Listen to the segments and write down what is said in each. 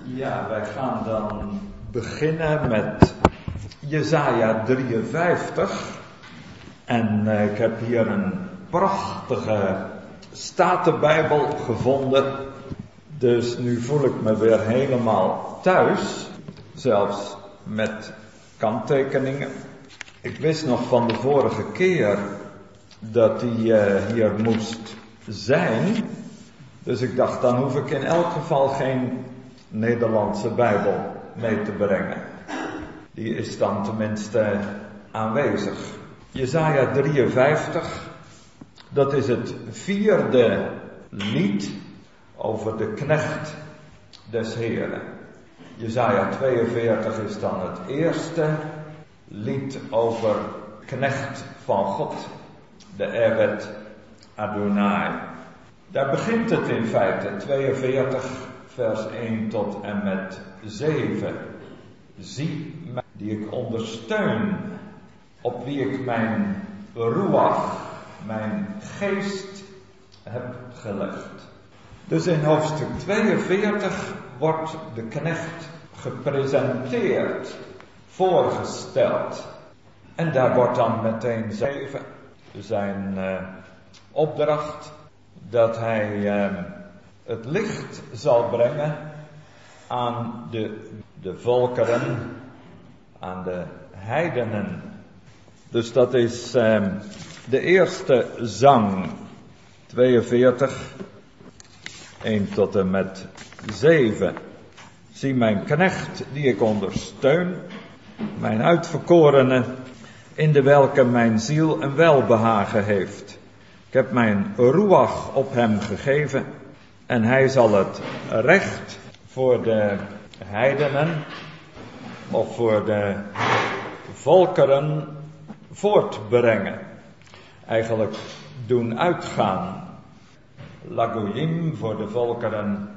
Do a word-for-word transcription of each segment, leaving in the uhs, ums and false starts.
Ja, wij gaan dan beginnen met Jesaja drieënvijftig. En uh, ik heb hier een prachtige Statenbijbel gevonden. Dus nu voel ik me weer helemaal thuis. Zelfs met kanttekeningen. Ik wist nog van de vorige keer dat hij uh, hier moest zijn. Dus ik dacht, dan hoef ik in elk geval geen Nederlandse Bijbel mee te brengen. Die is dan tenminste aanwezig. Jesaja drieënvijftig, dat is het vierde lied over de knecht des Heeren. Jesaja tweeënveertig is dan het eerste lied over knecht van God, de Eved Adonai. Daar begint het in feite, tweeënveertig vers één tot en met zeven. Zie mij, die ik ondersteun, op wie ik mijn ruach, mijn geest heb gelegd. Dus in hoofdstuk tweeënveertig wordt de knecht gepresenteerd, voorgesteld. En daar wordt dan meteen zeven zijn uh, opdracht dat hij uh, het licht zal brengen aan de, de volkeren, aan de heidenen. Dus dat is uh, de eerste zang, tweeënveertig, één tot en met zeven. Zie mijn knecht die ik ondersteun, mijn uitverkorene, in de welke mijn ziel een welbehagen heeft. Ik heb mijn ruach op hem gegeven en hij zal het recht voor de heidenen of voor de volkeren voortbrengen. Eigenlijk doen uitgaan. Lagoyim voor de volkeren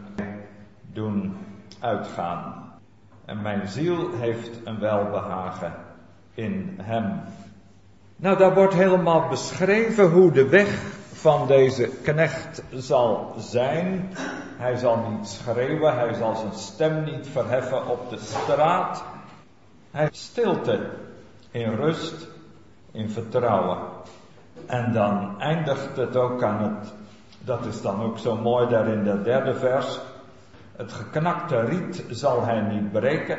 doen uitgaan. En mijn ziel heeft een welbehagen in hem. Nou, daar wordt helemaal beschreven hoe de weg van deze knecht zal zijn. Hij zal niet schreeuwen, hij zal zijn stem niet verheffen op de straat. Hij heeft stilte, in rust, in vertrouwen. En dan eindigt het ook aan het, dat is dan ook zo mooi daar in dat derde vers. Het geknakte riet zal hij niet breken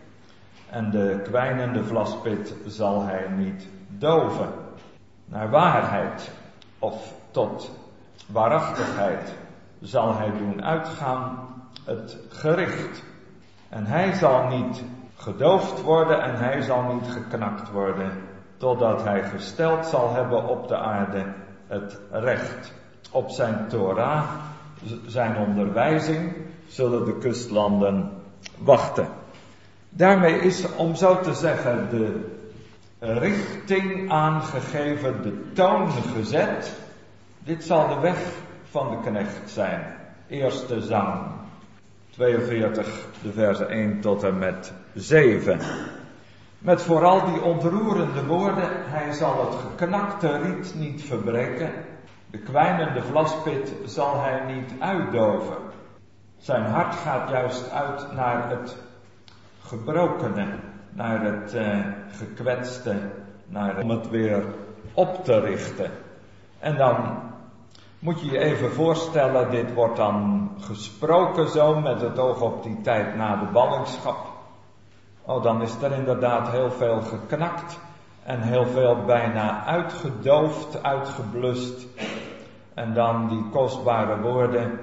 en de kwijnende vlaspit zal hij niet doven. Naar waarheid of tot waarachtigheid zal hij doen uitgaan het gericht. En hij zal niet gedoofd worden en hij zal niet geknakt worden, totdat hij gesteld zal hebben op de aarde het recht. Op zijn Torah, zijn onderwijzing, zullen de kustlanden wachten. Daarmee is, om zo te zeggen, de richting aangegeven, de toon gezet. Dit zal de weg van de knecht zijn. Eerste zang, tweeënveertig, de versen één tot en met zeven. Met vooral die ontroerende woorden, hij zal het geknakte riet niet verbreken. De kwijnende vlaspit zal hij niet uitdoven. Zijn hart gaat juist uit naar het gebrokene, naar het uh, gekwetste, naar om het weer op te richten. En dan moet je je even voorstellen, dit wordt dan gesproken zo met het oog op die tijd na de ballingschap. Oh, dan is er inderdaad heel veel geknakt en heel veel bijna uitgedoofd, uitgeblust. En dan die kostbare woorden.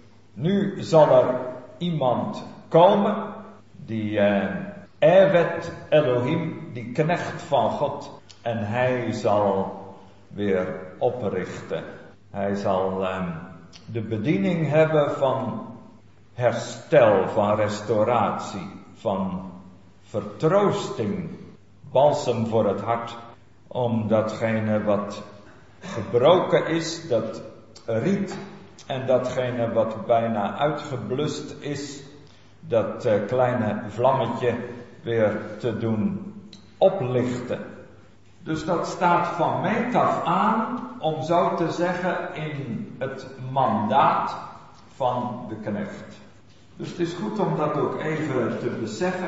Nu zal er iemand komen, die uh, Eved Elohim, die knecht van God. En hij zal weer oprichten. Hij zal uh, de bediening hebben van herstel, van restauratie, van vertroosting, balsem voor het hart, om datgene wat gebroken is, dat riet, en datgene wat bijna uitgeblust is, dat uh, kleine vlammetje weer te doen oplichten. Dus dat staat van meet af aan, om zo te zeggen, in het mandaat van de knecht. Dus het is goed om dat ook even te beseffen.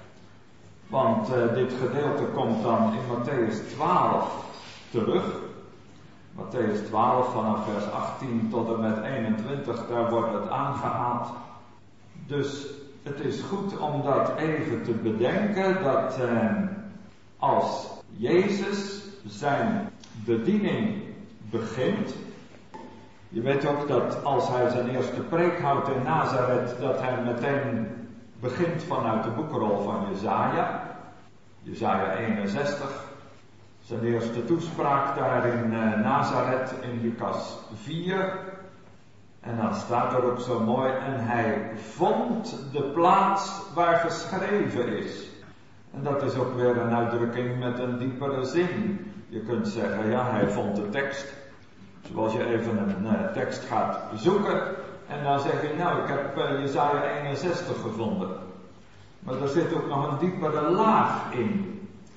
Want uh, dit gedeelte komt dan in Mattheüs twaalf terug. Mattheüs twaalf vanaf vers achttien tot en met eenentwintig, daar wordt het aangehaald. Dus het is goed om dat even te bedenken, dat uh, als Jezus zijn bediening begint. Je weet ook dat als hij zijn eerste preek houdt in Nazareth, dat hij meteen begint vanuit de boekrol van Jesaja. Jesaja eenenzestig. Zijn eerste toespraak daar in uh, Nazareth in Lucas vier. En dan staat er ook zo mooi, en hij vond de plaats waar geschreven is. En dat is ook weer een uitdrukking met een diepere zin. Je kunt zeggen, ja, hij vond de tekst. Zoals je even een uh, tekst gaat zoeken. En dan zeg je, nou, ik heb uh, Jesaja eenenzestig gevonden. Maar er zit ook nog een diepere laag in.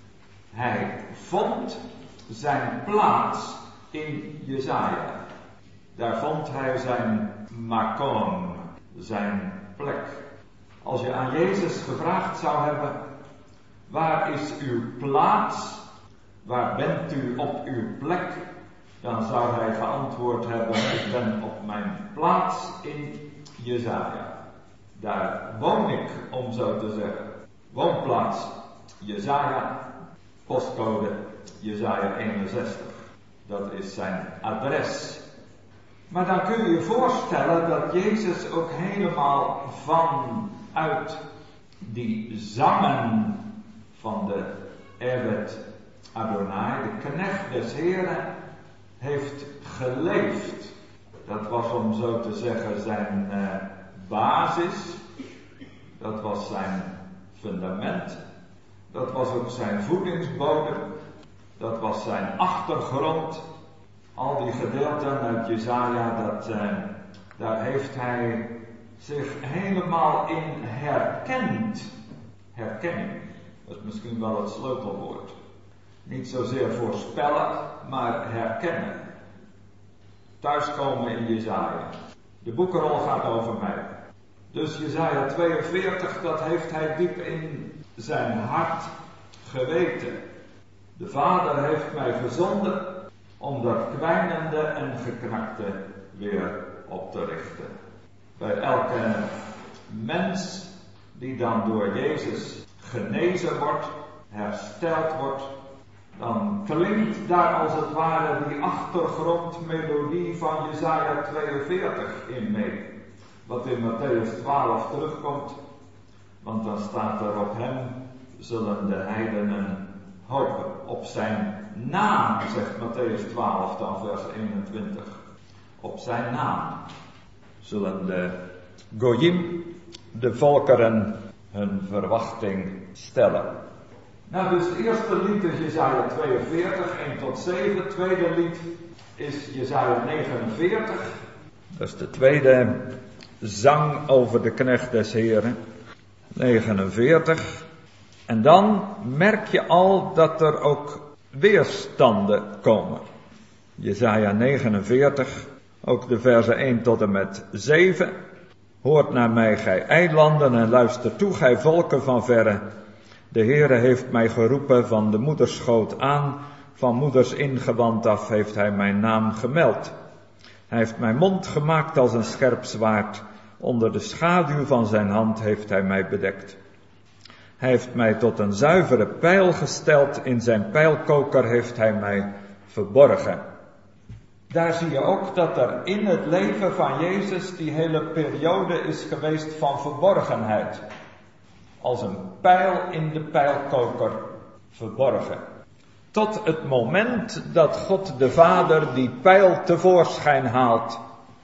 Hij vond zijn plaats in Jesaja. Daar vond hij zijn makom, zijn plek. Als je aan Jezus gevraagd zou hebben, waar is uw plaats? Waar bent u op uw plek? Dan zou hij geantwoord hebben, ik ben op mijn plaats in Jesaja. Daar woon ik, om zo te zeggen. Woonplaats Jesaja, postcode Jesaja eenenzestig. Dat is zijn adres. Maar dan kun je je voorstellen dat Jezus ook helemaal vanuit die zangen van de Eved Adonai, de knecht des Heren, heeft geleefd. Dat was, om zo te zeggen, zijn uh, basis. Dat was zijn fundament. Dat was ook zijn voedingsbodem. Dat was zijn achtergrond. Al die gedeelten uit Jesaja, dat, uh, daar heeft hij zich helemaal in herkend. Herkenning, dat is misschien wel het sleutelwoord. Niet zozeer voorspellen, maar herkennen. Thuiskomen in Jesaja. De boekenrol gaat over mij. Dus Jesaja tweeënveertig, dat heeft hij diep in zijn hart geweten. De Vader heeft mij gezonden om dat kwijnende en geknakte weer op te richten. Bij elke mens die dan door Jezus genezen wordt, hersteld wordt, dan klinkt daar als het ware die achtergrondmelodie van Jesaja tweeënveertig in mee. Wat in Mattheüs twaalf terugkomt. Want dan staat er, op hem zullen de heidenen hopen. Op zijn naam, zegt Mattheüs twaalf dan vers eenentwintig. Op zijn naam zullen de Goyim, de volkeren, hun verwachting stellen. Nou, dus het eerste lied is Jesaja tweeënveertig, één tot zeven. Het tweede lied is Jesaja negenenveertig. Dat is de tweede zang over de knecht des Heren. negenenveertig. En dan merk je al dat er ook weerstanden komen. Jesaja negenenveertig, ook de versen één tot en met zeven. Hoort naar mij, gij eilanden, en luister toe, gij volken van verre. De Heere heeft mij geroepen van de moederschoot aan, van moeders ingewand af heeft hij mijn naam gemeld. Hij heeft mijn mond gemaakt als een scherp zwaard, onder de schaduw van zijn hand heeft hij mij bedekt. Hij heeft mij tot een zuivere pijl gesteld, in zijn pijlkoker heeft hij mij verborgen. Daar zie je ook dat er in het leven van Jezus die hele periode is geweest van verborgenheid. Als een pijl in de pijlkoker verborgen. Tot het moment dat God de Vader die pijl tevoorschijn haalt.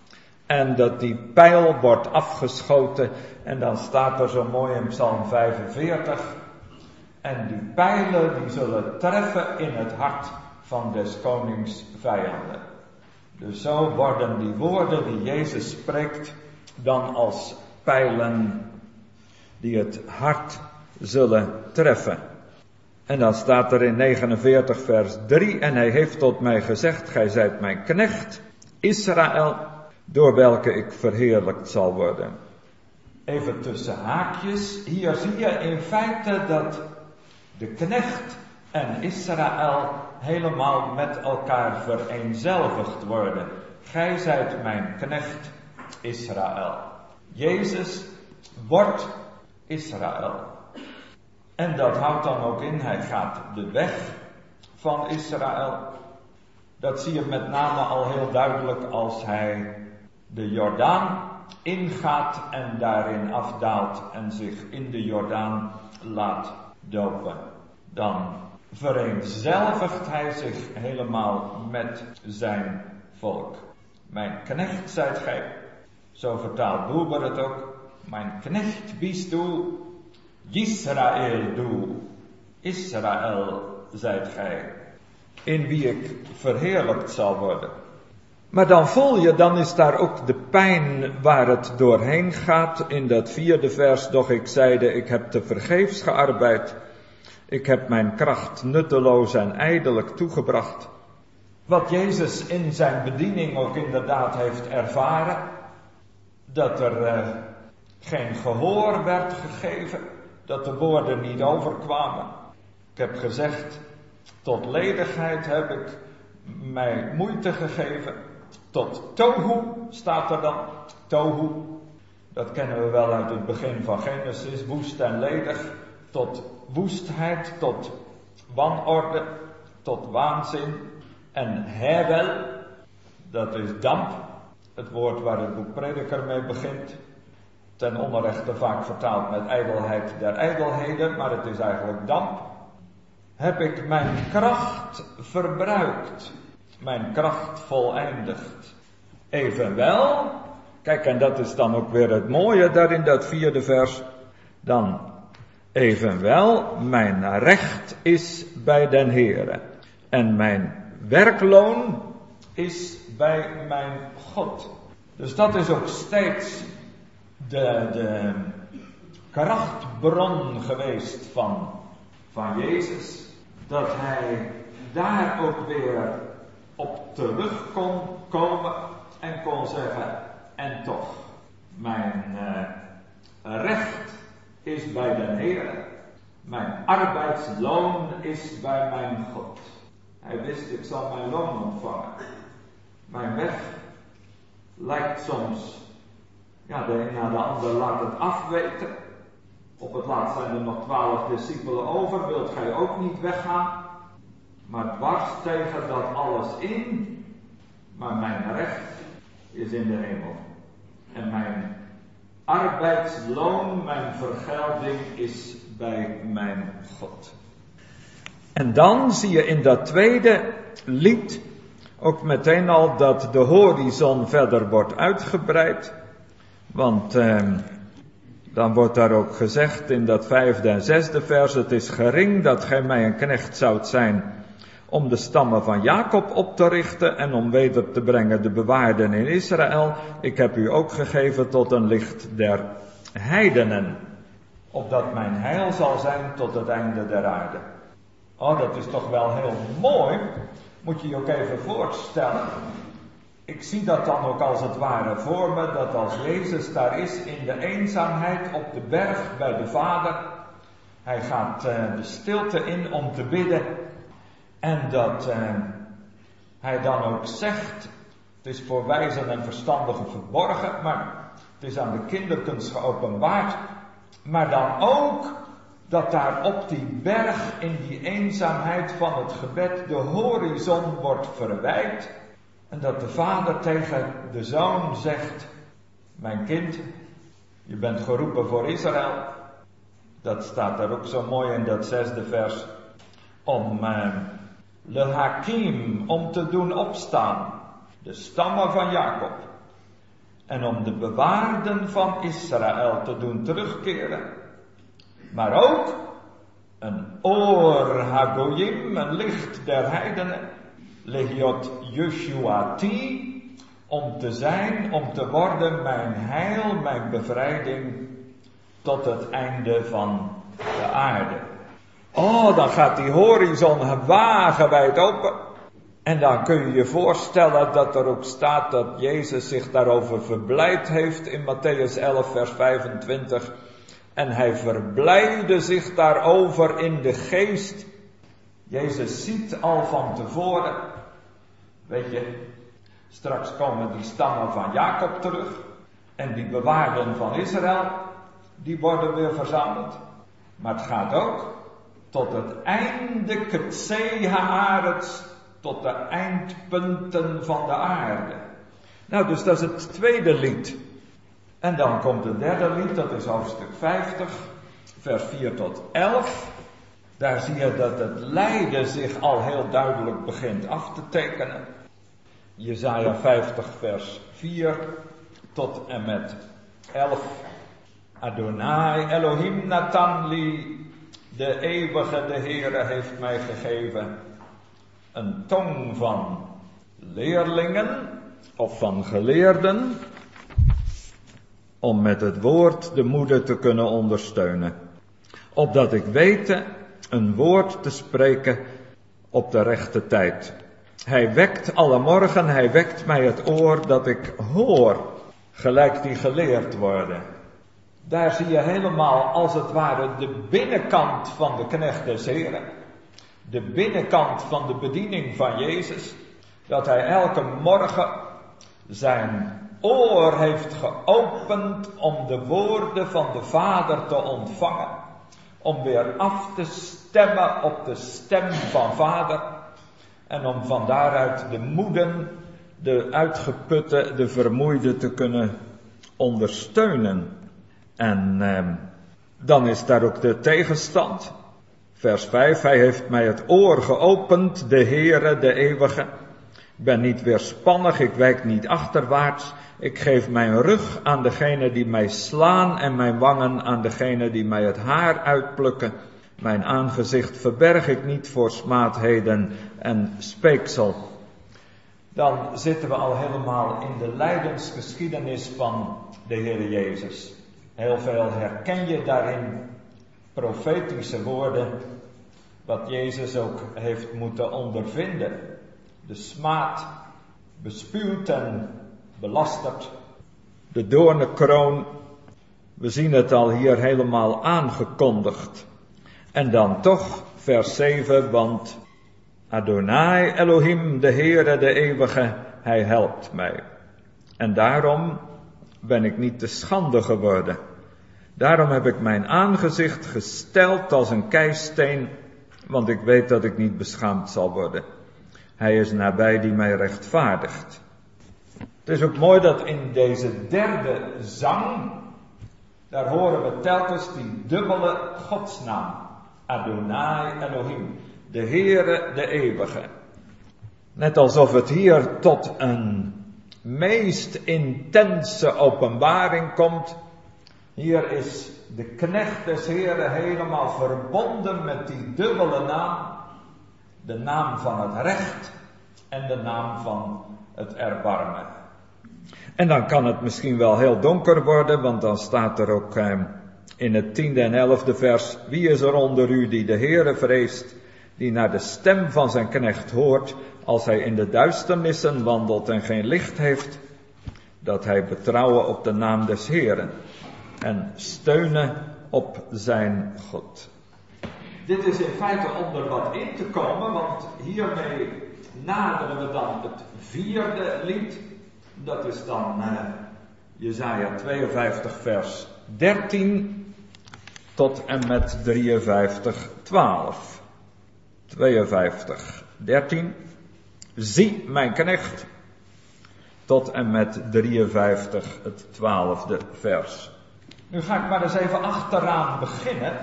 En dat die pijl wordt afgeschoten. En dan staat er zo mooi in Psalm vijfenveertig. En die pijlen die zullen treffen in het hart van des konings vijanden. Dus zo worden die woorden die Jezus spreekt dan als pijlen die het hart zullen treffen. En dan staat er in negenenveertig vers drie, en hij heeft tot mij gezegd, gij zijt mijn knecht, Israël, door welke ik verheerlijkt zal worden. even tussen haakjes, hier zie je in feite dat de knecht en Israël helemaal met elkaar vereenzelvigd worden. Gij zijt mijn knecht Israël. Jezus wordt Israël. En dat houdt dan ook in, hij gaat de weg van Israël. Dat zie je met name al heel duidelijk als hij de Jordaan ingaat en daarin afdaalt en zich in de Jordaan laat dopen. Dan vereenzelvigt hij zich helemaal met zijn volk. Mijn knecht zijt gij, zo vertaalt Boeber het ook. Mijn knecht bist u, Israël du, Israël zijt gij, in wie ik verheerlijkt zal worden. Maar dan voel je, dan is daar ook de pijn waar het doorheen gaat in dat vierde vers. Doch ik zeide, ik heb te vergeefs gearbeid. Ik heb mijn kracht nutteloos en ijdelijk toegebracht. Wat Jezus in zijn bediening ook inderdaad heeft ervaren. Dat er uh, geen gehoor werd gegeven. Dat de woorden niet overkwamen. Ik heb gezegd, tot ledigheid heb ik mij moeite gegeven. Tot tohu staat er dan. Tohu, dat kennen we wel uit het begin van Genesis. Woest en ledig. Tot woestheid, tot wanorde, tot waanzin. En hevel, dat is damp. Het woord waar het boek Prediker mee begint. Ten onrechte vaak vertaald met ijdelheid der ijdelheden, maar het is eigenlijk damp. Heb ik mijn kracht verbruikt, mijn kracht voleindigd. Evenwel, kijk, en dat is dan ook weer het mooie daar in dat vierde vers. Dan, evenwel, mijn recht is bij den Heere. En mijn werkloon is bij mijn God. Dus dat is ook steeds de, de krachtbron geweest van, van Jezus. Dat hij daar ook weer op terug kon komen en kon zeggen, en toch, mijn uh, recht is bij den Heere. Mijn arbeidsloon is bij mijn God. Hij wist, ik zal mijn loon ontvangen. Mijn weg lijkt soms, ja, de een na de ander laat het afweten. Op het laatst zijn er nog twaalf discipelen over, wilt gij ook niet weggaan? Maar dwars tegen dat alles in, maar mijn recht is in de hemel. En mijn arbeidsloon, mijn vergelding is bij mijn God. En dan zie je in dat tweede lied ook meteen al dat de horizon verder wordt uitgebreid. Want eh, dan wordt daar ook gezegd in dat vijfde en zesde vers, het is gering dat gij mij een knecht zoudt zijn om de stammen van Jacob op te richten en om weder te brengen de bewaarden in Israël. Ik heb u ook gegeven tot een licht der heidenen, opdat mijn heil zal zijn tot het einde der aarde. Oh, dat is toch wel heel mooi. Moet je je ook even voorstellen. Ik zie dat dan ook als het ware voor me, dat als Jezus daar is in de eenzaamheid op de berg bij de Vader. Hij gaat uh, de stilte in om te bidden. En dat uh, hij dan ook zegt, het is voor wijzen en verstandigen verborgen, maar het is aan de kinderkunst geopenbaard. Maar dan ook dat daar op die berg, in die eenzaamheid van het gebed, de horizon wordt verwijd. En dat de vader tegen de zoon zegt, mijn kind, je bent geroepen voor Israël. Dat staat daar ook zo mooi in dat zesde vers. Om uh, le hakim, om te doen opstaan, de stammen van Jacob. En om de bewaarden van Israël te doen terugkeren. Maar ook een oor hagoyim, een licht der heidenen. Legiot Yeshuati, om te zijn, om te worden mijn heil, mijn bevrijding tot het einde van de aarde. Oh, dan gaat die horizon wagenwijd open. En dan kun je je voorstellen dat er ook staat dat Jezus zich daarover verblijd heeft in Mattheüs elf vers vijfentwintig. En hij verblijde zich daarover in de geest. Jezus ziet al van tevoren, weet je, straks komen die stammen van Jacob terug. En die bewaarden van Israël, die worden weer verzameld. Maar het gaat ook tot het einde Ketsei Haaretz, tot de eindpunten van de aarde. Nou, dus dat is het tweede lied. En dan komt het derde lied, dat is hoofdstuk vijftig, vers vier tot elf. Daar zie je dat het lijden zich al heel duidelijk begint af te tekenen. Jesaja vijftig vers vier tot en met elf. Adonai Elohim Natan li, de eeuwige, de Heere heeft mij gegeven een tong van leerlingen of van geleerden, om met het woord de moeder te kunnen ondersteunen. Opdat ik wete een woord te spreken op de rechte tijd. Hij wekt alle morgen, hij wekt mij het oor dat ik hoor, gelijk die geleerd worden. Daar zie je helemaal als het ware de binnenkant van de knecht des Heren. De binnenkant van de bediening van Jezus. Dat hij elke morgen zijn oor heeft geopend om de woorden van de Vader te ontvangen. Om weer af te stemmen op de stem van Vader. En om van daaruit de moeden, de uitgeputte, de vermoeide te kunnen ondersteunen. En eh, dan is daar ook de tegenstand. Vers vijf, hij heeft mij het oor geopend, de Heere, de eeuwige. Ik ben niet weerspannig, ik wijk niet achterwaarts. Ik geef mijn rug aan degene die mij slaan en mijn wangen aan degene die mij het haar uitplukken. Mijn aangezicht verberg ik niet voor smaadheden en speeksel. Dan zitten we al helemaal in de lijdensgeschiedenis van de Heer Jezus. Heel veel herken je daarin profetische woorden, wat Jezus ook heeft moeten ondervinden. De smaad, bespuwd en belasterd. De doornenkroon, we zien het al hier helemaal aangekondigd. En dan toch, vers zeven, want Adonai Elohim, de Heere, de eeuwige, hij helpt mij. En daarom ben ik niet te schande geworden. Daarom heb ik mijn aangezicht gesteld als een keisteen, want ik weet dat ik niet beschaamd zal worden. Hij is nabij die mij rechtvaardigt. Het is ook mooi dat in deze derde zang, daar horen we telkens die dubbele godsnaam. Adonai Elohim, de Heere, de eeuwige. Net alsof het hier tot een meest intense openbaring komt. Hier is de knecht des Heren helemaal verbonden met die dubbele naam. De naam van het recht en de naam van het erbarmen. En dan kan het misschien wel heel donker worden, want dan staat er ook eh, in het tiende en elfde vers: wie is er onder u die de Heere vreest, die naar de stem van zijn knecht hoort, als hij in de duisternissen wandelt en geen licht heeft, dat hij betrouwen op de naam des Heeren en steunen op zijn God. Dit is in feite om er wat in te komen, want hiermee naderen we dan het vierde lied. Dat is dan uh, Jesaja tweeënvijftig vers dertien tot en met drieënvijftig twaalf. tweeënvijftig dertien. Zie mijn knecht. Tot en met drieënvijftig het twaalfde vers. Nu ga ik maar eens even achteraan beginnen.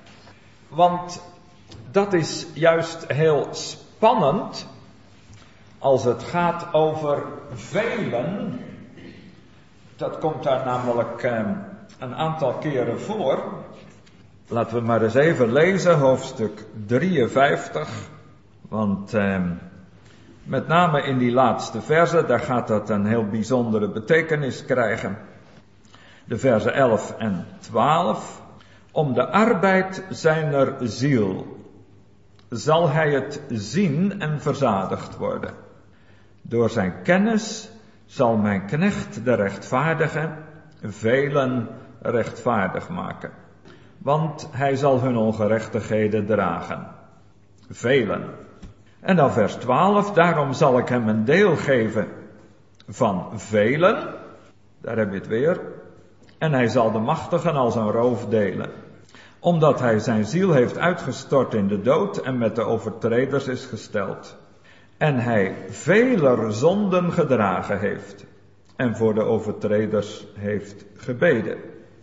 Want dat is juist heel spannend als het gaat over velen. Dat komt daar namelijk eh, een aantal keren voor. Laten we maar eens even lezen, hoofdstuk drieënvijftig. Want eh, met name in die laatste verse, daar gaat dat een heel bijzondere betekenis krijgen. De versen elf en twaalf. Om de arbeid zijner ziel, zal hij het zien en verzadigd worden. Door zijn kennis zal mijn knecht de rechtvaardige velen rechtvaardig maken. Want hij zal hun ongerechtigheden dragen. Velen. En dan vers twaalf, daarom zal ik hem een deel geven van velen. Daar heb je het weer. En hij zal de machtigen als een roof delen. Omdat hij zijn ziel heeft uitgestort in de dood en met de overtreders is gesteld. En hij veler zonden gedragen heeft. En voor de overtreders heeft gebeden.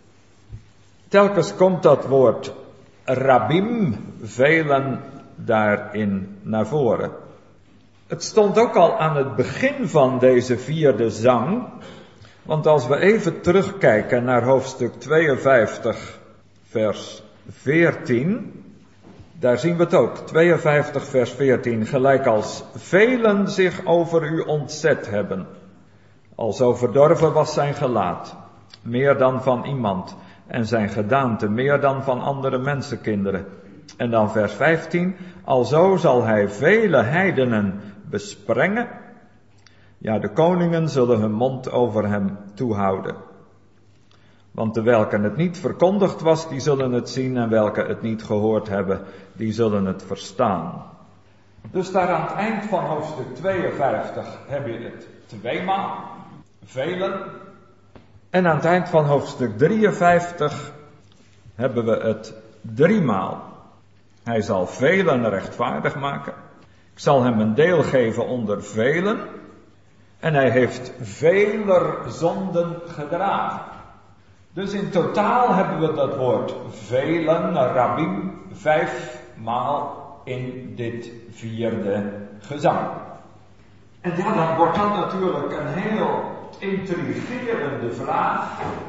Telkens komt dat woord rabim, velen, daarin naar voren. Het stond ook al aan het begin van deze vierde zang. Want als we even terugkijken naar hoofdstuk tweeënvijftig, vers veertien. Daar zien we het ook, tweeënvijftig vers veertien. Gelijk als velen zich over u ontzet hebben. Alzo verdorven was zijn gelaat, meer dan van iemand. En zijn gedaante, meer dan van andere mensenkinderen. En dan vers vijftien. Alzo zal hij vele heidenen besprengen. Ja, de koningen zullen hun mond over hem toehouden. Want de welke het niet verkondigd was, die zullen het zien. En welke het niet gehoord hebben, die zullen het verstaan. Dus daar aan het eind van hoofdstuk tweeënvijftig heb je het tweemaal. Velen. En aan het eind van hoofdstuk drieënvijftig hebben we het driemaal. Hij zal velen rechtvaardig maken. Ik zal hem een deel geven onder velen. En hij heeft veler zonden gedragen. Dus in totaal hebben we dat woord velen, rabim, vijfmaal in dit vierde gezang. En ja, dan wordt dat natuurlijk een heel intrigerende vraag.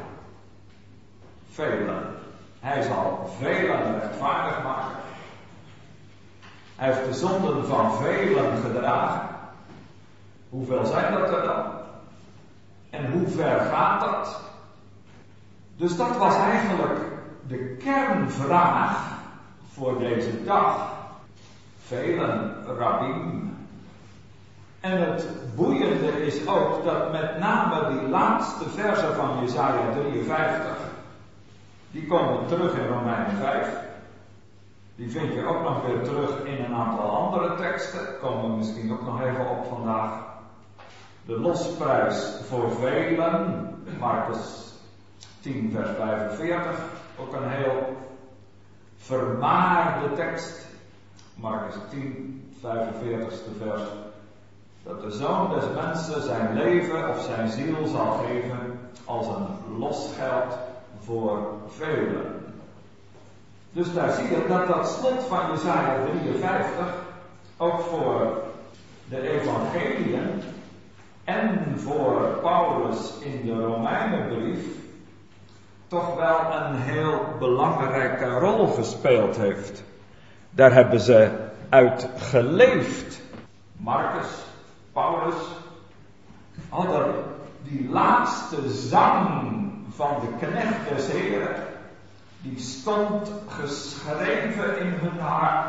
Velen. Hij zal velen rechtvaardig maken. Hij heeft de zonden van velen gedragen. Hoeveel zijn dat er dan? En hoe ver gaat dat? Dus dat was eigenlijk de kernvraag voor deze dag. Velen, rabim. En het boeiende is ook dat met name die laatste versen van Jesaja drieënvijftig, die komen terug in Romeinen vijf. Die vind je ook nog weer terug in een aantal andere teksten. Daar komen we misschien ook nog even op vandaag. De losprijs voor velen, Marcus tien vers vijfenveertig, ook een heel vermaarde tekst. Marcus tien, vijfenveertigste vers. Dat de Zoon des Mensen zijn leven of zijn ziel zal geven als een losgeld voor velen. Dus daar zie je dat dat slot van Jesaja drieënvijftig ook voor de evangeliën en voor Paulus in de Romeinenbrief toch wel een heel belangrijke rol gespeeld heeft. Daar hebben ze uit geleefd. Marcus, Paulus hadden die laatste zang van de knecht des Heren, die stond geschreven in hun hart.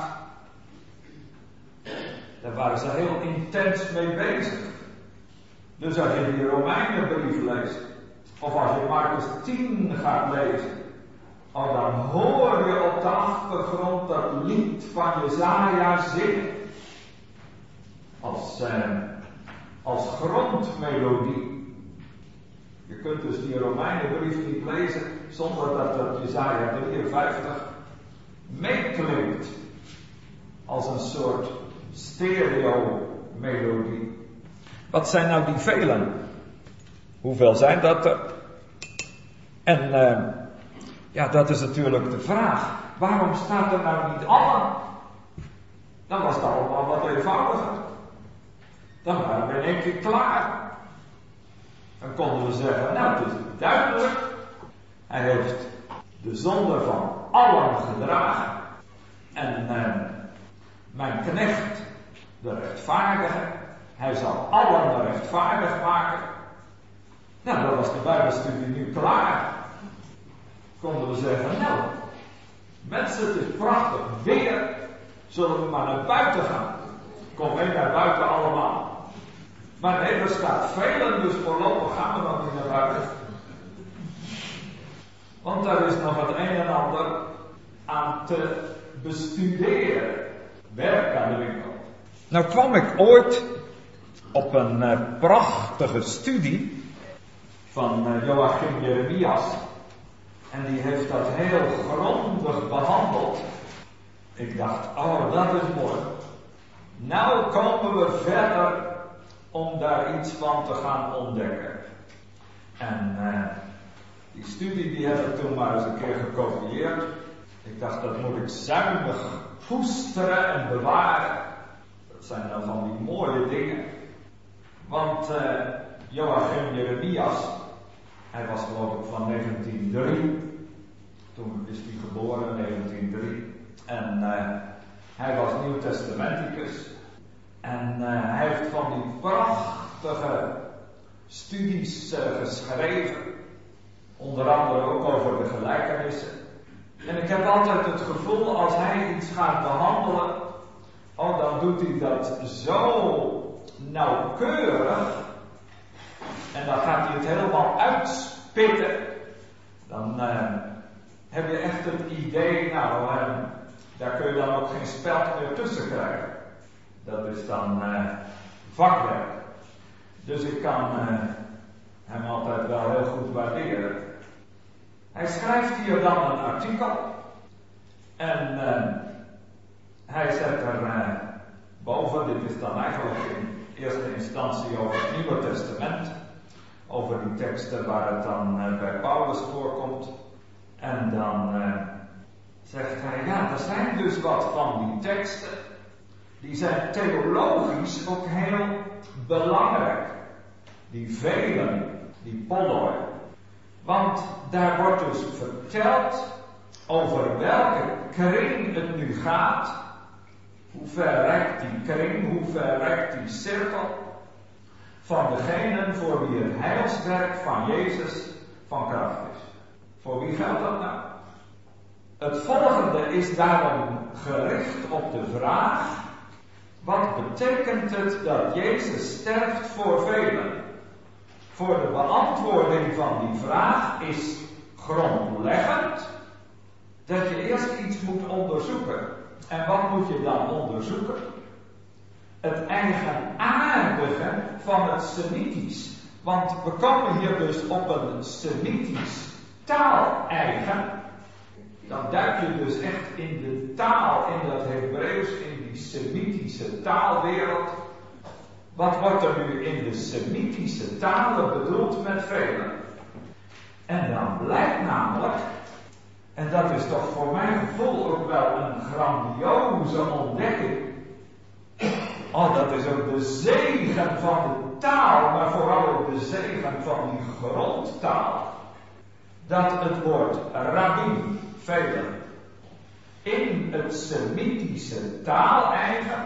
Daar waren ze heel intens mee bezig. Dus als je die Romeinenbrief leest, of als je Marcus tien gaat lezen, oh, dan hoor je op de achtergrond dat lied van Jesaja zingen. Als, eh, als grondmelodie. Je kunt dus die Romeinenbrief niet lezen zonder dat dat Jesaja drieënvijftig meeklinkt. Als een soort stereo-melodie. Wat zijn nou die velen? Hoeveel zijn dat er? En uh, ja, dat is natuurlijk de vraag. Waarom staat er nou niet allen? Dan was het allemaal wat eenvoudiger. Dan waren we in één keer klaar. Dan konden we zeggen, nou het is duidelijk. Hij heeft de zonde van allen gedragen. En uh, mijn knecht, de rechtvaardige, hij zal allen rechtvaardig maken. Nou, dan was de Bijbelstudie nu klaar. Konden we zeggen, nou, mensen, het is prachtig weer. Zullen we maar naar buiten gaan? Kom mee naar buiten allemaal. Maar nee, er staat velen, dus voorlopig gaan we nog niet naar buiten. Want daar is nog het een en ander aan te bestuderen. Werk aan de winkel. Nou kwam ik ooit op een uh, prachtige studie van uh, Joachim Jeremias. En die heeft dat heel grondig behandeld. Ik dacht, oh dat is mooi. Nou komen we verder om daar iets van te gaan ontdekken. En uh, die studie die heb ik toen maar eens een keer gekopieerd. Ik dacht, dat moet ik zuinig koesteren en bewaren. Dat zijn dan van die mooie dingen. Want uh, Joachim Jeremias, hij was geloof ik van negentien drie. Toen is hij geboren, negentien drie. En uh, hij was Nieuwtestamenticus. En uh, hij heeft van die prachtige studies uh, geschreven. Onder andere ook over de gelijkenissen. En ik heb altijd het gevoel, als hij iets gaat behandelen, oh, dan doet hij dat zo nauwkeurig. En dan gaat hij het helemaal uitspitten. Dan uh, heb je echt het idee, nou, uh, daar kun je dan ook geen speld meer tussen krijgen. Dat is dan uh, vakwerk. Dus ik kan uh, hem altijd wel heel goed waarderen. Hij schrijft hier dan een artikel. En uh, hij zet er uh, boven, dit is dan eigenlijk in eerste instantie over het Nieuwe Testament. Over die teksten waar het dan uh, bij Paulus voorkomt. En dan uh, zegt hij, ja, er zijn dus wat van die teksten. Die zijn theologisch ook heel belangrijk. Die velen, die polloi. Want daar wordt dus verteld over welke kring het nu gaat. Hoe ver reikt die kring, hoe ver reikt die cirkel van degenen voor wie het heilswerk van Jezus van kracht is. Voor wie geldt dat nou? Het volgende is daarom gericht op de vraag: wat betekent het dat Jezus sterft voor velen? Voor de beantwoording van die vraag is grondleggend dat je eerst iets moet onderzoeken. En wat moet je dan onderzoeken? Het eigenaardige van het Semitisch. Want we komen hier dus op een Semitisch taaleigen. Dan duik je dus echt in de taal, in dat Hebreeuws, in die Semitische taalwereld. Wat wordt er nu in de Semitische talen bedoeld met velen? En dan blijkt namelijk, en dat is toch voor mijn gevoel ook wel een grandioze ontdekking. Oh, dat is ook de zegen van de taal, maar vooral ook de zegen van die grondtaal. Dat het woord rabbi, velen, in het Semitische taaleigen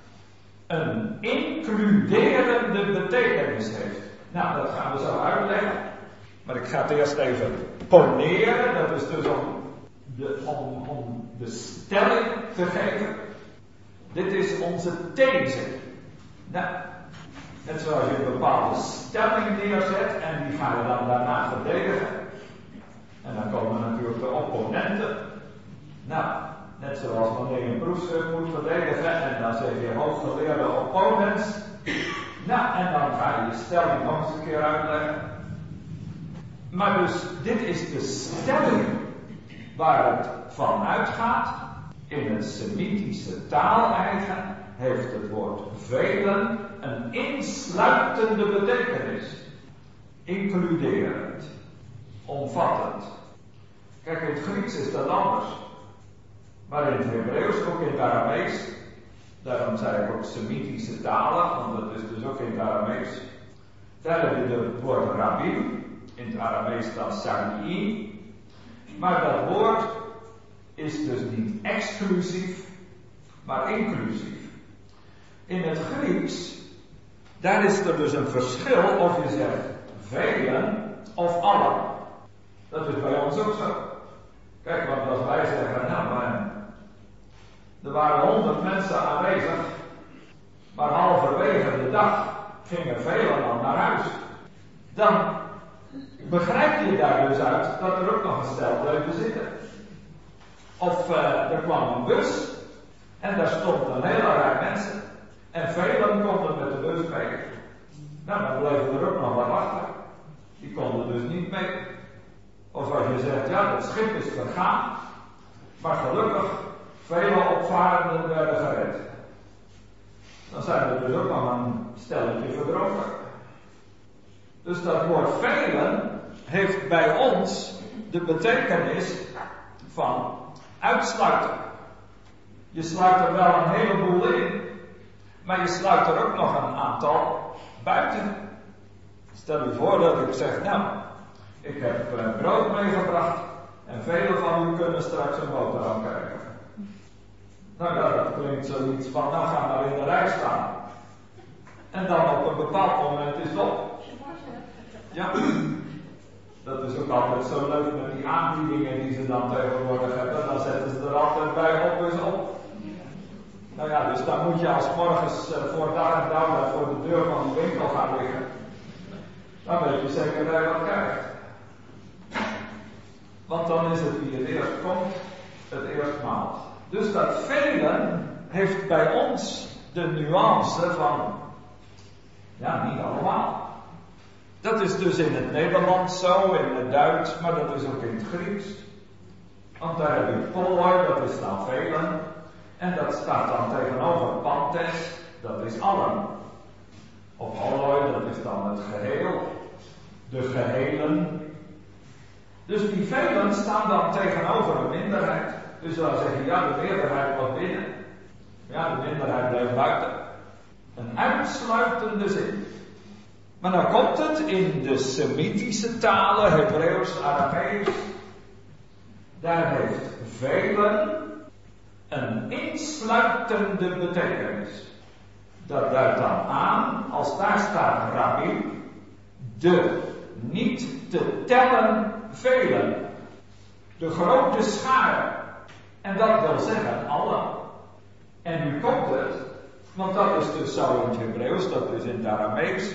een includerende betekenis heeft. Nou, dat gaan we zo uitleggen. Maar ik ga het eerst even poneren. Dat is dus om de, om, om de stelling te geven. Dit is onze these. Nou, net zoals je een bepaalde stelling neerzet en die ga je dan daarna verdedigen. En dan komen natuurlijk de opponenten. Nou, net zoals wanneer je een proefschrift moet verdedigen en dan zeg je hooggeleerde opponents. Nou, en dan ga je je stelling nog eens een keer uitleggen. Maar dus, dit is de stelling waar het van uitgaat. In het Semitische taaleigen heeft het woord velen een insluitende betekenis. Includerend. Omvattend. Kijk, in het Grieks is dat anders. Maar in het Hebreeuws, ook in het Aramees. Daarom zei ik ook Semitische talen, want dat is dus ook in het Aramees. Daar heb je het woord rabbi. In het Aramees dan sarii. Maar dat woord is dus niet exclusief, maar inclusief. In het Grieks, daar is er dus een verschil of je zegt velen of allen. Dat is bij ons ook zo. Kijk, want als wij zeggen, nou maar, Er waren honderd mensen aanwezig, maar halverwege de dag gingen velen dan naar huis. Dan begrijp je daar dus uit dat er ook nog een stel bleven zitten. Of uh, er kwam een bus en daar stond een hele rij mensen. En velen konden met de bus mee. Nou, dan bleven er ook nog wat achter. Die konden dus niet mee. Of als je zegt, ja, het schip is vergaan. Maar gelukkig, vele opvarenden werden gered. Dan zijn er dus ook nog een stelletje verdronken. Dus dat woord velen heeft bij ons de betekenis van uitsluiten. Je sluit er wel een heleboel in, maar je sluit er ook nog een aantal buiten. Stel je voor dat ik zeg, nou, ik heb uh, brood meegebracht en velen van u kunnen straks een boterham krijgen. Nou ja, dat klinkt zoiets van, nou ga maar in de rij staan. En dan op een bepaald moment is het op. Ja, dat is ook altijd zo leuk met die aanbiedingen die ze dan tegenwoordig hebben. Dan zetten ze er altijd bij op is op. Nou ja, dus dan moet je als morgens uh, voor dag en dauw voor de deur van die winkel gaan liggen. Dan weet je zeker dat je wat krijgt. Want dan is het wie het eerst komt, het eerst maalt. Dus dat velen heeft bij ons de nuance van, ja, niet allemaal. Dat is dus in het Nederlands zo, in het Duits, maar dat is ook in het Grieks. Want daar heb je polloi, dat is dan velen. En dat staat dan tegenover pantes, dat is allen. Of holloi, dat is dan het geheel. De gehelen. Dus die velen staan dan tegenover een minderheid. Dus dan zeg je, ja, de meerderheid was binnen. Ja, de minderheid bleef buiten. Een uitsluitende zin. Maar dan komt het in de Semitische talen, Hebreeuws, Aramees. Daar heeft velen een insluitende betekenis. Dat duidt dan aan, als daar staat rabbi, de niet te tellen velen. De grote schare. En dat wil zeggen allen. En nu komt het, want dat is dus zo in het Hebreeuws, dat is in het Aramees.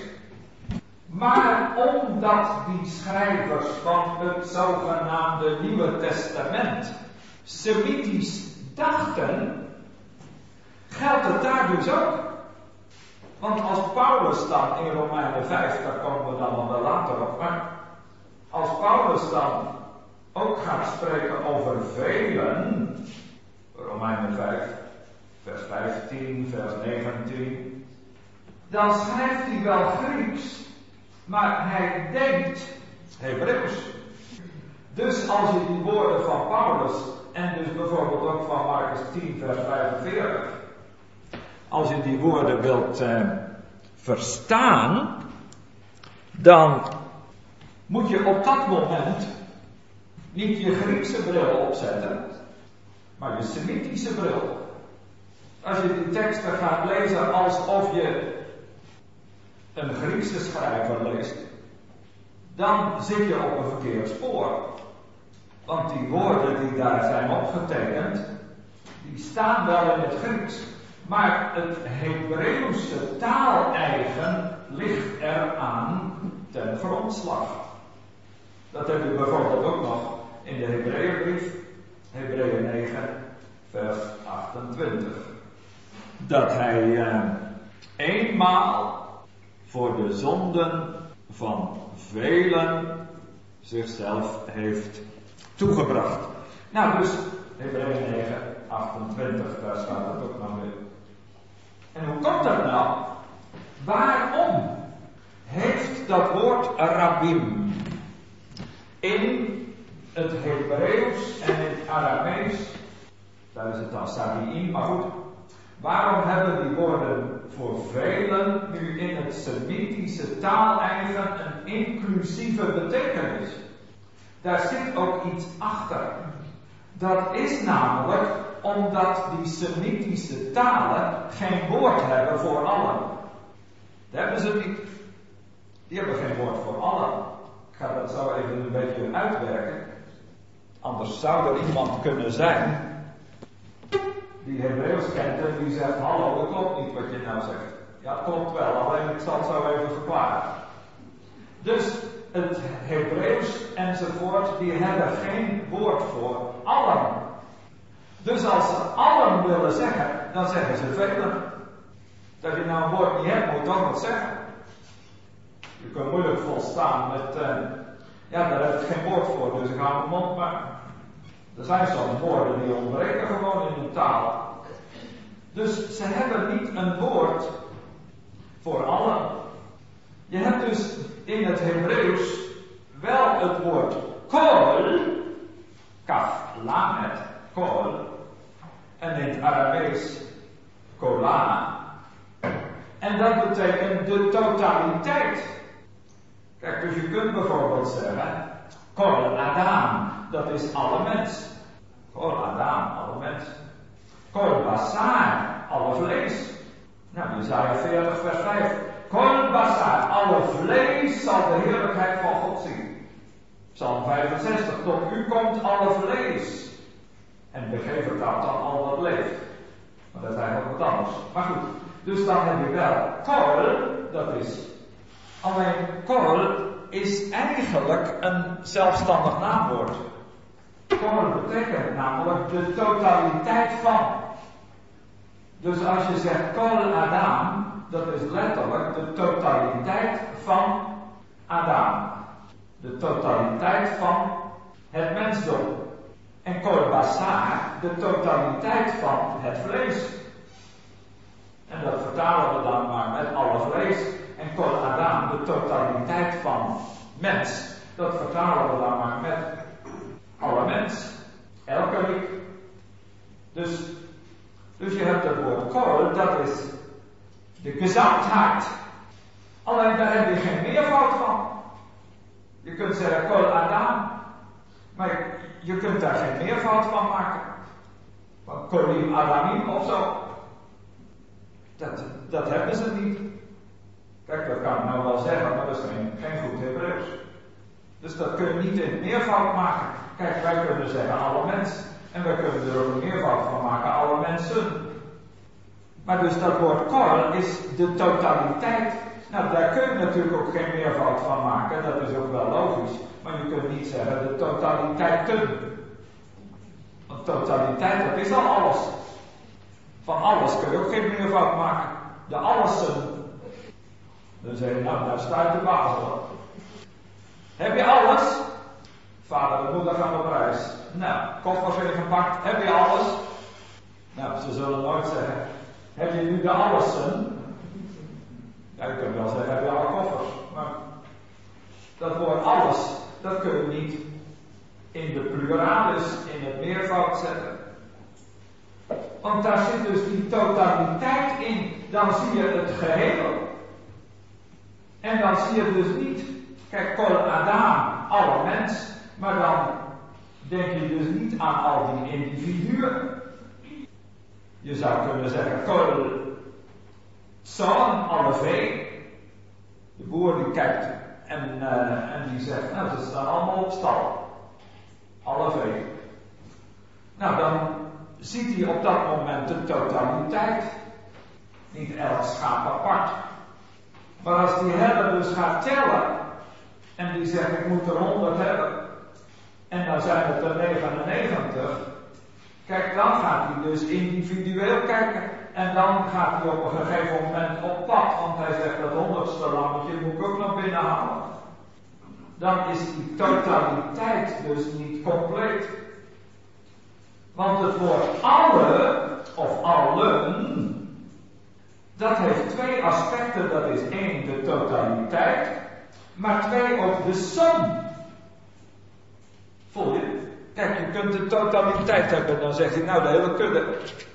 Maar omdat die schrijvers van het zogenaamde Nieuwe Testament Semitisch dachten, geldt het daar dus ook. Want als Paulus dan in Romeinen vijf, daar komen we dan nog wel later op, maar als Paulus dan ook gaat spreken over velen, Romeinen vijf, vers vijftien, vers negentien, dan schrijft hij wel Grieks, maar hij denkt Hebreeuws. Dus als je die woorden van Paulus en dus bijvoorbeeld ook van Marcus tien, vers vijfenveertig, als je die woorden wilt eh, verstaan, dan moet je op dat moment niet je Griekse bril opzetten, maar je Semitische bril. Als je die teksten gaat lezen alsof je een Griekse schrijver leest, dan zit je op een verkeerd spoor. Want die woorden die daar zijn opgetekend, die staan wel in het Grieks. Maar het Hebreeuwse taaleigen ligt eraan ten grondslag. Dat heb je bijvoorbeeld ook nog in de Hebreeënbrief, Hebreeën negen, vers achtentwintig. Dat hij uh, eenmaal voor de zonden van velen zichzelf heeft toegebracht. Nou, dus Hebreeën negen, achtentwintig, daar staat het ook nog weer. En hoe komt dat nou? Waarom heeft dat woord rabbim in het Hebreeuws en in het Aramees, daar is het dan sabi'im, maar goed, waarom hebben die woorden voor velen nu in het Semitische taaleigen een inclusieve betekenis? Daar zit ook iets achter. Dat is namelijk omdat die Semitische talen geen woord hebben voor allen. Dat hebben ze niet. Die hebben geen woord voor allen. Ik ga dat zo even een beetje uitwerken. Anders zou er iemand kunnen zijn die Hebreeuws kent en die zegt, hallo, dat klopt niet wat je nou zegt. Ja, het klopt wel, alleen ik zal het zo even verklaren. Dus het Hebreeuws enzovoort, die hebben geen woord voor allen. Dus als ze allen willen zeggen, dan zeggen ze velen. Dat je nou een woord niet hebt, moet je toch wat zeggen. Je kunt moeilijk volstaan met, uh, ja, daar heb ik geen woord voor, dus ik hou mijn mond maar. Er zijn soms woorden die ontbreken gewoon in de taal. Dus ze hebben niet een woord voor allen. Je hebt dus in het Hebreeuws wel het woord kol, kaf, lamet, kol, en in het Aramees kola. En dat betekent de totaliteit. Kijk, dus je kunt bijvoorbeeld zeggen, kol Adam, dat is alle mens. Kol Adam, alle mens. Kol basar, alle vlees. Nou, Jesaja veertig vers vijf. Kol basar, alle vlees zal de heerlijkheid van God zien. Psalm vijfenzestig, tot u komt alle vlees. En de gever taalt dan al wat leeft. Maar dat is eigenlijk wat anders. Maar goed, dus dan heb je wel kol, dat is. Alleen kol is eigenlijk een zelfstandig naamwoord. Kol betekent namelijk de totaliteit van. Dus als je zegt kol Adam, dat is letterlijk de totaliteit van Adam. De totaliteit van het mensdom. En kol basar, de totaliteit van het vlees. En dat vertalen we dan maar met alle vlees. En kol Adam, de totaliteit van mens. Dat vertalen we dan maar met alle mens. Elke week. Dus, dus je hebt het woord kol, dat is de gezamtheid. Alleen daar heb je geen meervoud van. Je kunt zeggen kol Adam, maar je kunt daar geen meervoud van maken. Van kolim Adamim of zo. Dat, dat hebben ze niet. Kijk, dat kan ik nou wel zeggen, maar dat is geen, geen goed Hebreeuws. Dus dat kun je niet in het meervoud maken. Kijk, wij kunnen zeggen alle mensen. En wij kunnen er ook een meervoud van maken, alle mensen. Maar dus dat woord kol is de totaliteit. Nou, daar kun je natuurlijk ook geen meervoud van maken. Dat is ook wel logisch. Maar je kunt niet zeggen de totaliteiten. Want totaliteit, dat is al alles. Van alles kun je ook geen meervoud maken. De allessen. Dan zeg je, nou, daar staat de baas op. Heb je alles? Vader en moeder gaan op reis. Nou, koffers even gepakt. Heb je alles? Nou, ze zullen nooit zeggen, heb je nu de allessen? Ja, je kunt wel zeggen, heb je alle koffers? Maar dat woord alles, dat kun je niet in de pluralis, in het meervoud zetten. Want daar zit dus die totaliteit in. Dan zie je het geheel. En dan zie je dus niet, kijk, kol Adam, alle mens, maar dan denk je dus niet aan al die individuen. Je zou kunnen zeggen, kol Tson, alle vee. De boer die kijkt en, uh, en die zegt, nou, ze staan allemaal op stal. Alle vee. Nou, dan ziet hij op dat moment de totaliteit. Niet elk schaap apart. Maar als die herder dus gaat tellen en die zegt ik moet er honderd hebben en dan zijn het er negenennegentig, kijk, dan gaat hij dus individueel kijken en dan gaat hij op een gegeven moment op pad, want hij zegt dat honderdste lammetje moet ik ook nog binnenhalen. Dan is die totaliteit dus niet compleet. Want het woord alle of allen, dat heeft twee aspecten. Dat is één, de totaliteit. Maar twee, ook de som. Voel je? Kijk, je kunt de totaliteit hebben. Dan zeg je, nou, de hele kudde.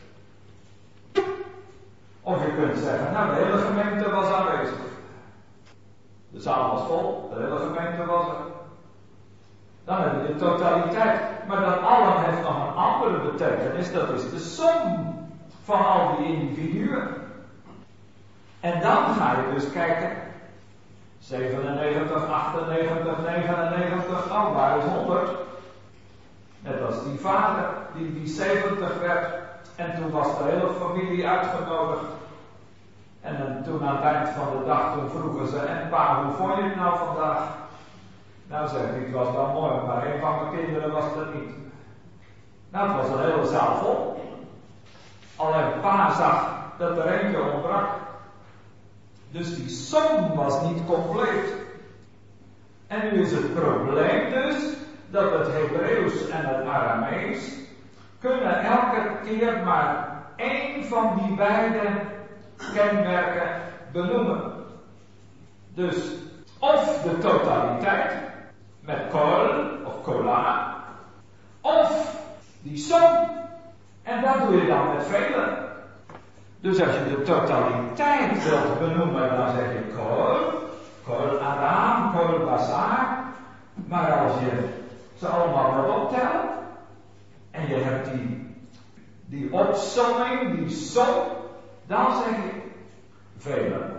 Of je kunt zeggen, nou, de hele gemeente was aanwezig. De zaal was vol. De hele gemeente was er. Dan heb je de totaliteit. Maar dat allen heeft nog een andere betekenis. Dat is de som van al die individuen. En dan ga je dus kijken. zevenennegentig, achtennegentig, negenennegentig. Oh, waar is honderd? Net als die vader die, die zeventig werd. En toen was de hele familie uitgenodigd. En dan, toen aan het eind van de dag, toen vroegen ze, en pa, hoe vond je het nou vandaag? Nou zeg ik, het was wel mooi, maar een van mijn kinderen was er niet. Nou, het was een hele zaal vol. Alleen pa zag dat er eentje ontbrak. Dus die som was niet compleet. En nu is het probleem dus, dat het Hebreeuws en het Aramees kunnen elke keer maar één van die beide kenmerken benoemen. Dus of de totaliteit, met kol of kola, of die som, en dat doe je dan met velen. Dus als je de totaliteit wilt benoemen, dan zeg je kol, kol Adam, kol Basar. Maar als je ze allemaal wil optellen, en je hebt die, die opsomming, die som, dan zeg je velen.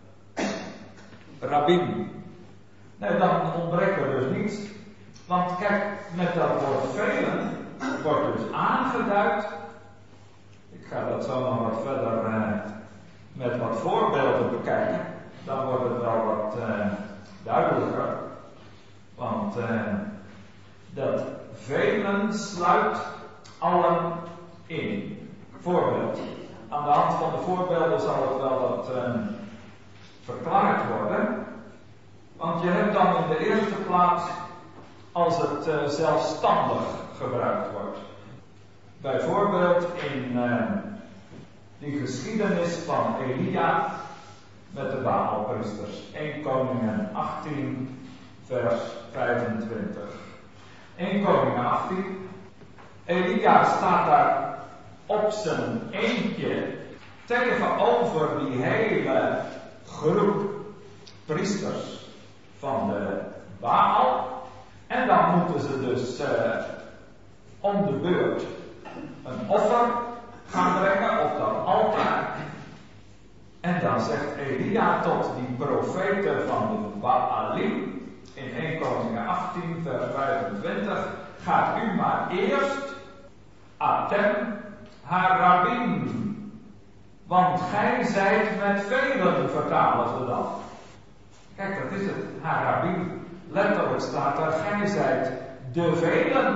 Rabbin. Nee, dan ontbreekt er dus niets. Want kijk, met dat woord velen wordt dus aangeduid. Ik ga dat zo nog wat verder uh, met wat voorbeelden bekijken. Dan wordt het wel wat uh, duidelijker. Want uh, dat velen sluit allen in. Voorbeeld. Aan de hand van de voorbeelden zal het wel wat uh, verklaard worden. Want je hebt dan in de eerste plaats als het uh, zelfstandig gebruikt wordt. Bijvoorbeeld in uh, die geschiedenis van Elia met de Baalpriesters. eerste Koningen achttien vers vijfentwintig. eerste Koningen achttien. Elia staat daar op zijn eentje tegenover die hele groep priesters van de Baal. En dan moeten ze dus uh, om de beurt een offer gaan brengen op dat altaar. En dan zegt Elia tot die profeten van de Baalim in eerste Koningen achttien vers vijfentwintig. Gaat u maar eerst Atem Harabim. Want gij zijt met velen, vertalen ze dan. Kijk, dat is het, Harabim. Letterlijk staat er, gij zijt de velen.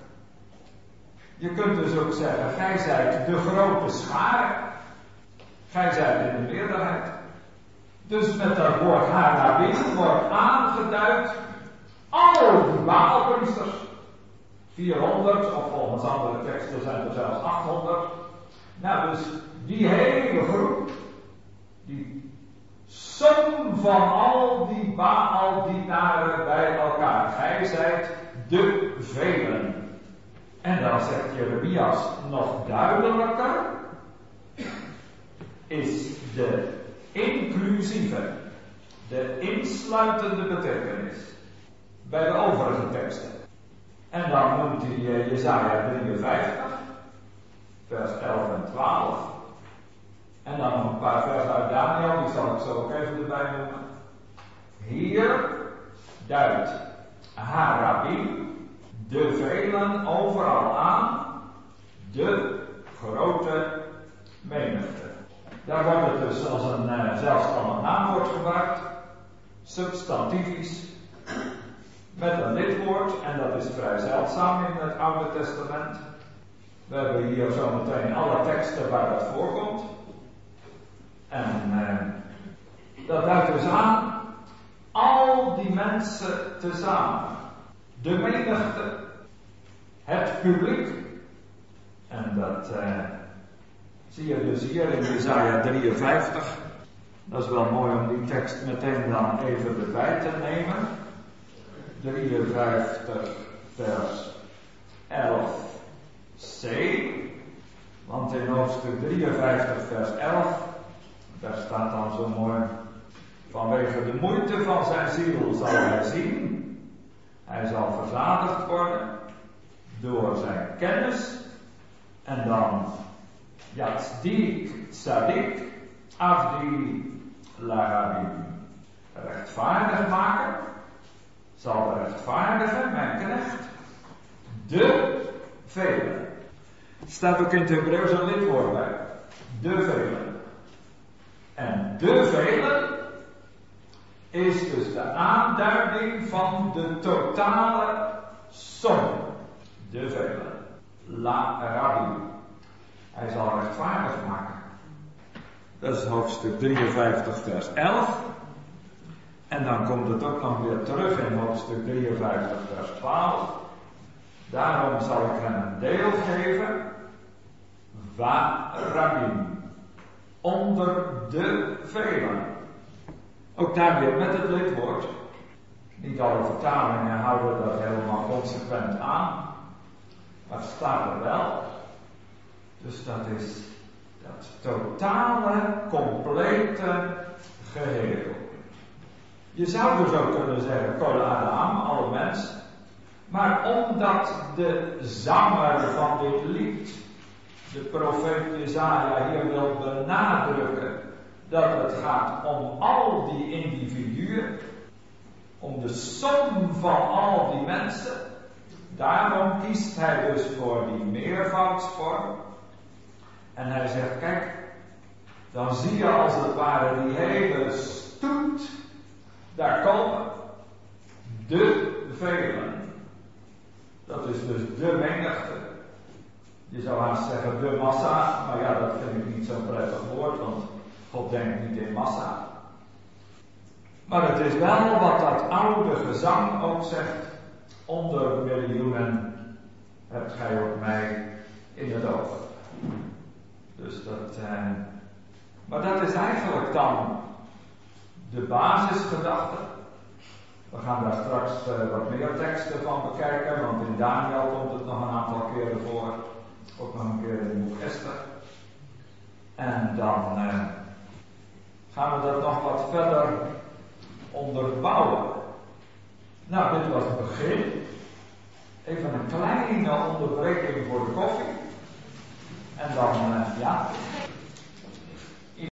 Je kunt dus ook zeggen, gij zijt de grote schare. Gij zijt in de meerderheid. Dus met dat woord Harabim wordt aangeduid al die Baalpriesters. vierhonderd, of volgens andere teksten zijn er zelfs achthonderd. Nou, dus die hele groep, die som van al die Baal-dienaren bij elkaar. Gij zijt de velen. En dan zegt Jeremias nog duidelijker, is de inclusieve, de insluitende betekenis bij de overige teksten. En dan noemt hij uh, Jesaja drieënvijftig, vers elf en twaalf. En dan nog een paar versen uit Daniel, die zal ik zo ook even erbij noemen. Hier duidt Harabim de velen overal aan, de grote menigte. Daar wordt het dus als een uh, zelfstandig naamwoord gebruikt, substantivisch, met een lidwoord, en dat is vrij zeldzaam in het Oude Testament. We hebben hier zometeen alle teksten waar dat voorkomt. En uh, dat duidt dus aan al die mensen tezamen. De menigte, het publiek. En dat uh, zie je dus hier in Jesaja drieënvijftig. Dat is wel mooi om die tekst meteen dan even erbij te nemen. drieënvijftig vers elf c. Want in hoofdstuk drieënvijftig vers elf, daar staat dan zo mooi: vanwege de moeite van zijn ziel zal hij zien. Hij zal verzadigd worden door zijn kennis. En dan Yatzdik Tzadik Avdi Lahabim. Rechtvaardig maken zal de rechtvaardige, mijn knecht, de velen. staat ook in het Hebreeuws een lidwoord bij. De velen. En de velen is dus de aanduiding van de totale som. De velen. La Rabbi. Hij zal rechtvaardig maken. Dat is hoofdstuk drieënvijftig vers elf. En dan komt het ook nog weer terug in hoofdstuk drieënvijftig vers twaalf. Daarom zal ik hem een deel geven. Va Rabbi. Onder de velen. Ook daar weer met het lidwoord. Niet alle vertalingen houden dat helemaal consequent aan. Maar het staat er wel. Dus dat is dat totale, complete geheel. Je zou dus ook kunnen zeggen, Kol Adam, alle mensen. Maar omdat de zanger van dit lied, de profeet Jesaja, hier wil benadrukken dat het gaat om al die individuen, om de som van al die mensen. Daarom kiest hij dus voor die meervoudsvorm. En hij zegt, kijk, dan zie je als het ware die hele stoet, daar komen de velen. Dat is dus de menigte. Je zou haast zeggen de massa, maar ja, dat vind ik niet zo'n prettig woord, want God denkt niet in massa. Maar het is wel wat dat oude gezang ook zegt, onder miljoenen hebt gij ook mij in het oog. Dus dat, eh, maar dat is eigenlijk dan de basisgedachte. We gaan daar straks uh, wat meer teksten van bekijken, want in Daniel komt het nog een aantal keren voor. Ook nog een keer in het boek Esther. En dan uh, gaan we dat nog wat verder onderbouwen. Nou, dit was het begin. Even een kleine onderbreking voor de koffie. En dan, uh, ja...